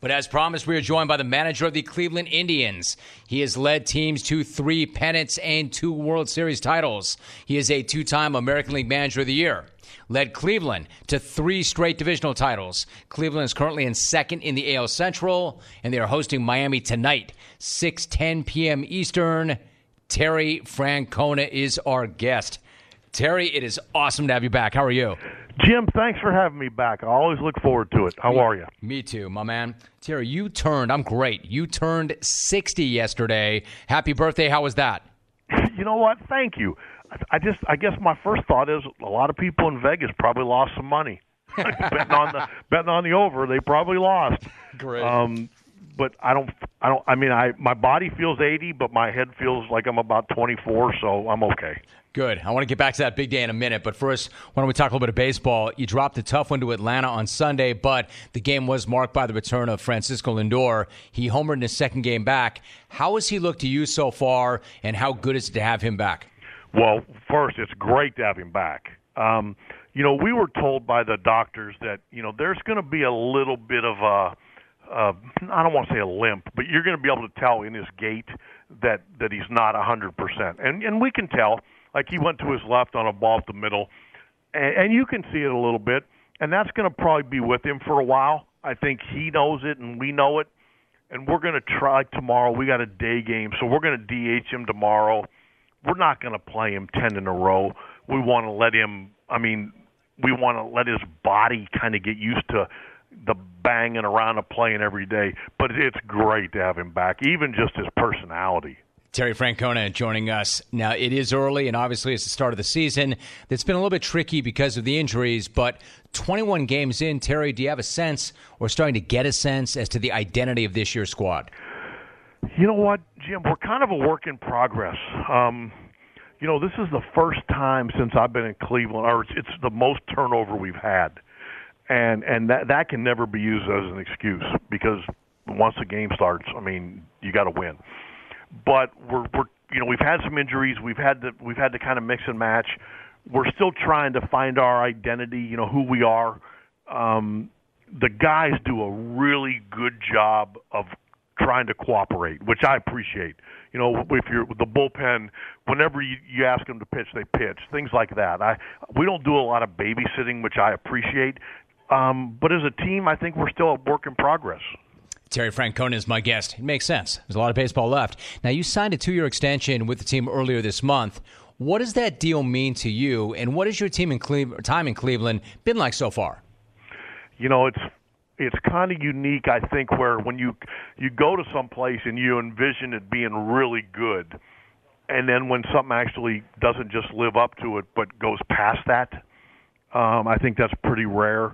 But as promised, we are joined by the manager of the Cleveland Indians. He has led teams to 3 pennants and 2 World Series titles. He is a 2-time American League Manager of the Year. Led Cleveland to 3 straight divisional titles. Cleveland is currently in second in the AL Central, and they are hosting Miami tonight, 6:10 p.m. Eastern. Terry Francona is our guest. Terry, it is awesome to have you back. How are you? Jim, thanks for having me back. I always look forward to it. How are you? Me too, my man. Terry, I'm great. You turned 60 yesterday. Happy birthday. How was that? You know what? Thank you. I guess my first thought is a lot of people in Vegas probably lost some money. betting on the over, they probably lost. Great. But my body feels 80, but my head feels like I'm about 24, so I'm okay. Good. I want to get back to that big day in a minute, but first, why don't we talk a little bit of baseball? You dropped a tough one to Atlanta on Sunday, but the game was marked by the return of Francisco Lindor. He homered in his second game back. How has he looked to you so far, and how good is it to have him back? Well, first, it's great to have him back. We were told by the doctors that, there's going to be a little bit of I don't want to say a limp, but you're going to be able to tell in his gait that he's not 100%. And we can tell. Like he went to his left on a ball up the middle, and you can see it a little bit, and that's going to probably be with him for a while. I think he knows it, and we know it, and we're going to try tomorrow. We got a day game, so we're going to DH him tomorrow. We're not going to play him 10 in a row. We want to let him we want to let his body kind of get used to the banging around of playing every day. But it's great to have him back, even just his personality. Terry Francona joining us. Now, it is early, and obviously it's the start of the season. It's been a little bit tricky because of the injuries, but 21 games in, Terry, do you have a sense or starting to get a sense as to the identity of this year's squad? You know what, Jim? We're kind of a work in progress. This is the first time since I've been in Cleveland, or it's the most turnover we've had. And that can never be used as an excuse because once the game starts, you got to win. But we've had some injuries. We've had to kind of mix and match. We're still trying to find our identity. Who we are. The guys do a really good job of trying to cooperate, which I appreciate. If you're with the bullpen, whenever you ask them to pitch, they pitch. Things like that. We don't do a lot of babysitting, which I appreciate. But as a team, I think we're still a work in progress. Terry Francona is my guest. It makes sense. There's a lot of baseball left. Now, you signed a 2-year extension with the team earlier this month. What does that deal mean to you, and what has your time in Cleveland been like so far? It's kind of unique, I think, where when you go to some place and you envision it being really good, and then when something actually doesn't just live up to it but goes past that, I think that's pretty rare.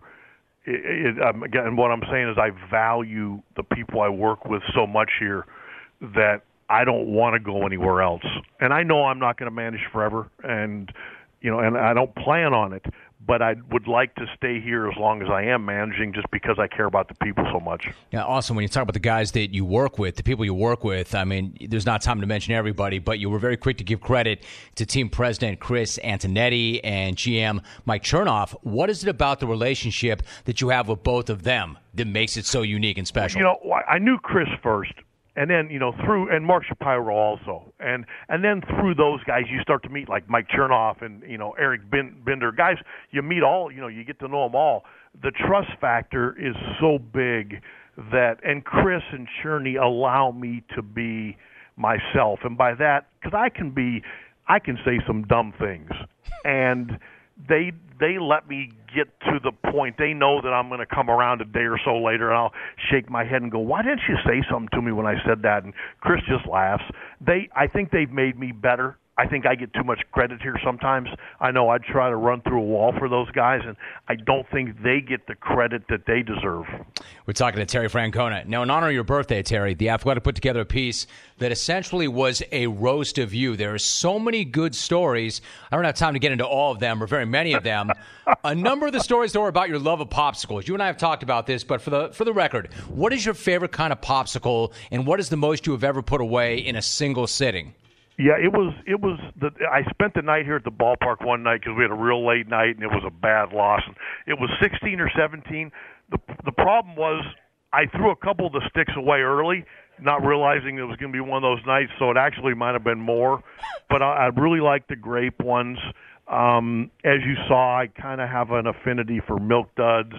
Again, what I'm saying is I value the people I work with so much here that I don't want to go anywhere else. And I know I'm not going to manage forever, and I don't plan on it. But I would like to stay here as long as I am managing just because I care about the people so much. Yeah, awesome. When you talk about the guys that you work with, the people you work with, there's not time to mention everybody, but you were very quick to give credit to team president Chris Antonetti and GM Mike Chernoff. What is it about the relationship that you have with both of them that makes it so unique and special? I knew Chris first. And then, and Mark Shapiro also. And then through those guys, you start to meet like Mike Chernoff and, Eric Bender. Guys, you meet all, you get to know them all. The trust factor is so big and Chris and Cherney allow me to be myself. And by that, because I can say some dumb things. And they let me get to the point. They know that I'm going to come around a day or so later, and I'll shake my head and go, "Why didn't you say something to me when I said that?" And Chris just laughs. I think they've made me better. I think I get too much credit here sometimes. I know I try to run through a wall for those guys, and I don't think they get the credit that they deserve. We're talking to Terry Francona. Now, in honor of your birthday, Terry, The Athletic put together a piece that essentially was a roast of you. There are so many good stories. I don't have time to get into all of them or very many of them. A number of the stories, though, are about your love of popsicles. You and I have talked about this, but for the record, what is your favorite kind of popsicle, and what is the most you have ever put away in a single sitting? Yeah, it was. I spent the night here at the ballpark one night because we had a real late night and it was a bad loss. It was 16 or 17. The problem was I threw a couple of the sticks away early, not realizing it was going to be one of those nights, so it actually might have been more. But I really like the grape ones. As you saw, I kind of have an affinity for Milk Duds.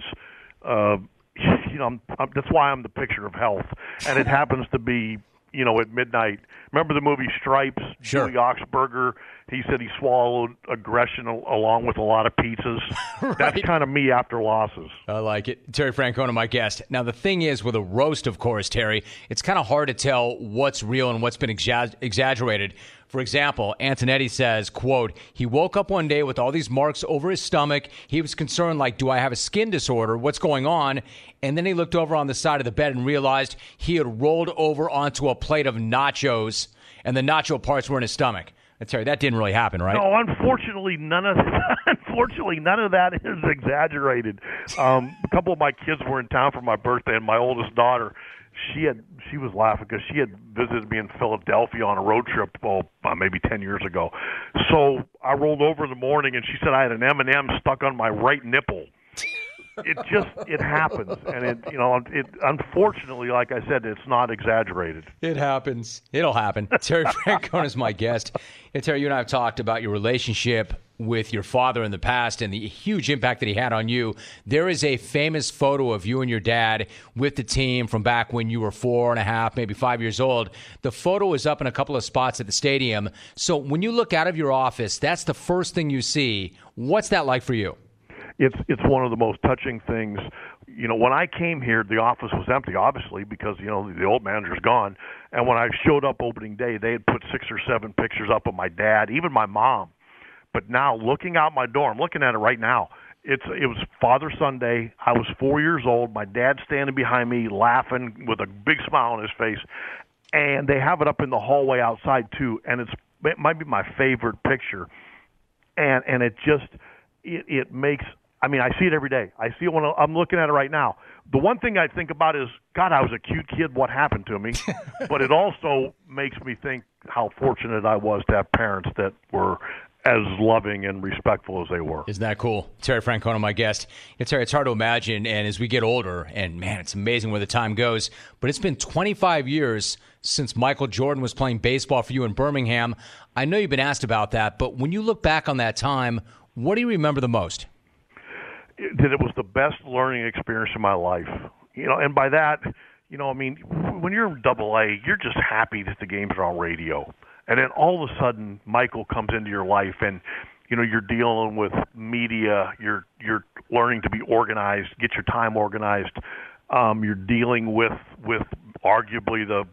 That's why I'm the picture of health. And it happens to be, at midnight. Remember the movie Stripes? Sure. Julie Oxberger, he said he swallowed aggression along with a lot of pizzas. Right. That's kind of me after losses. I like it. Terry Francona, my guest. Now, the thing is, with a roast, of course, Terry, it's kind of hard to tell what's real and what's been exaggerated. For example, Antonetti says, quote, he woke up one day with all these marks over his stomach. He was concerned, like, do I have a skin disorder? What's going on? And then he looked over on the side of the bed and realized he had rolled over onto a plate of nachos, and the nacho parts were in his stomach. Terry, that didn't really happen, right? No, unfortunately, none of that is exaggerated. A couple of my kids were in town for my birthday, and my oldest daughter, she was laughing because she had visited me in Philadelphia on a road trip, maybe 10 years ago. So I rolled over in the morning, and she said I had an M&M stuck on my right nipple. It happens, and it unfortunately, like I said, it's not exaggerated. It happens. It'll happen. Terry Francona is my guest. And Terry, you and I have talked about your relationship with your father in the past and the huge impact that he had on you. There is a famous photo of you and your dad with the team from back when you were 4.5, maybe 5 years old. The photo is up in a couple of spots at the stadium. So when you look out of your office, that's the first thing you see. What's that like for you? It's one of the most touching things. When I came here, the office was empty, obviously, because, the old manager's gone. And when I showed up opening day, they had put 6 or 7 pictures up of my dad, even my mom. But now, looking out my door, I'm looking at it right now. It was Father Sunday. I was 4 years old. My dad's standing behind me, laughing with a big smile on his face. And they have it up in the hallway outside, too. And it might be my favorite picture. And it just, it makes... I see it every day. I see it when I'm looking at it right now. The one thing I think about is, God, I was a cute kid. What happened to me? But it also makes me think how fortunate I was to have parents that were as loving and respectful as they were. Isn't that cool? Terry Francona, my guest. Terry, it's hard to imagine, and as we get older, and man, it's amazing where the time goes, but it's been 25 years since Michael Jordan was playing baseball for you in Birmingham. I know you've been asked about that, but when you look back on that time, what do you remember the most? That it was the best learning experience of my life. And by that, when you're in AA, you're just happy that the games are on radio. And then all of a sudden, Michael comes into your life, and, you're dealing with media, you're learning to be organized, get your time organized. You're dealing with arguably the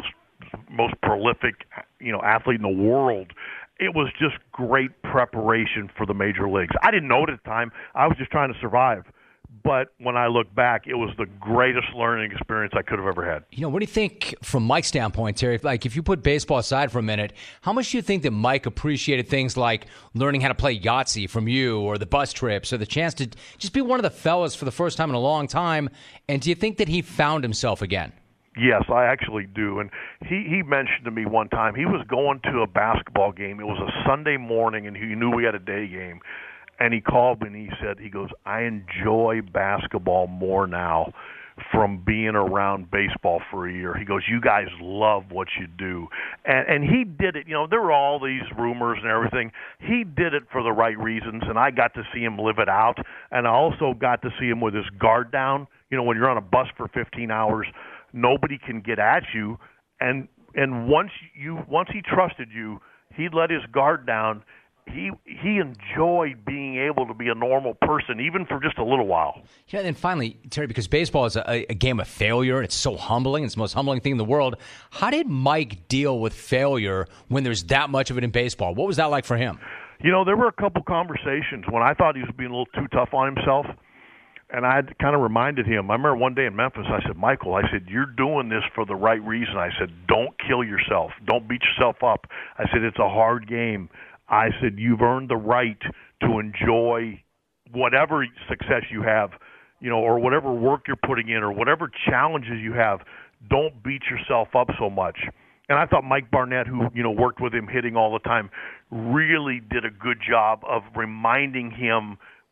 most prolific, athlete in the world. It was just great preparation for the major leagues. I didn't know it at the time. I was just trying to survive. But when I look back, it was the greatest learning experience I could have ever had. What do you think from Mike's standpoint, Terry? Like, if you put baseball aside for a minute, how much do you think that Mike appreciated things like learning how to play Yahtzee from you, or the bus trips, or the chance to just be one of the fellas for the first time in a long time? And do you think that he found himself again? Yes, I actually do. And he mentioned to me one time he was going to a basketball game. It was a Sunday morning, and he knew we had a day game. And he called me, and he said, I enjoy basketball more now from being around baseball for a year. He goes, you guys love what you do. And he did it. There were all these rumors and everything. He did it for the right reasons, and I got to see him live it out. And I also got to see him with his guard down. When you're on a bus for 15 hours, nobody can get at you, and once he trusted you, he let his guard down. He enjoyed being able to be a normal person, even for just a little while. And finally, Terry, because baseball is a game of failure, and it's so humbling, it's the most humbling thing in the world. How did Mike deal with failure when there's that much of it in baseball? What was that like for him? There were a couple conversations when I thought he was being a little too tough on himself. And I kind of reminded him. I remember one day in Memphis, I said, Michael, you're doing this for the right reason. I said, don't kill yourself. Don't beat yourself up. I said, it's a hard game. I said, you've earned the right to enjoy whatever success you have, or whatever work you're putting in, or whatever challenges you have. Don't beat yourself up so much. And I thought Mike Barnett, who, worked with him hitting all the time, really did a good job of reminding him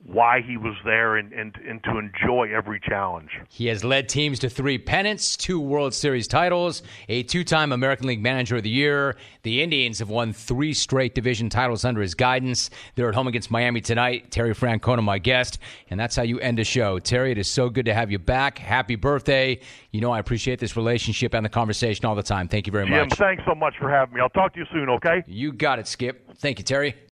why he was there and to enjoy every challenge. He has led teams to 3 pennants, 2 World Series titles, a 2-time American League Manager of the Year. The Indians have won 3 straight division titles under his guidance. They're at home against Miami tonight. Terry Francona, my guest. And that's how you end a show. Terry, it is so good to have you back. Happy birthday. You know I appreciate this relationship and the conversation all the time. Thank you very much. Jim, thanks so much for having me. I'll talk to you soon, okay? You got it, Skip. Thank you, Terry.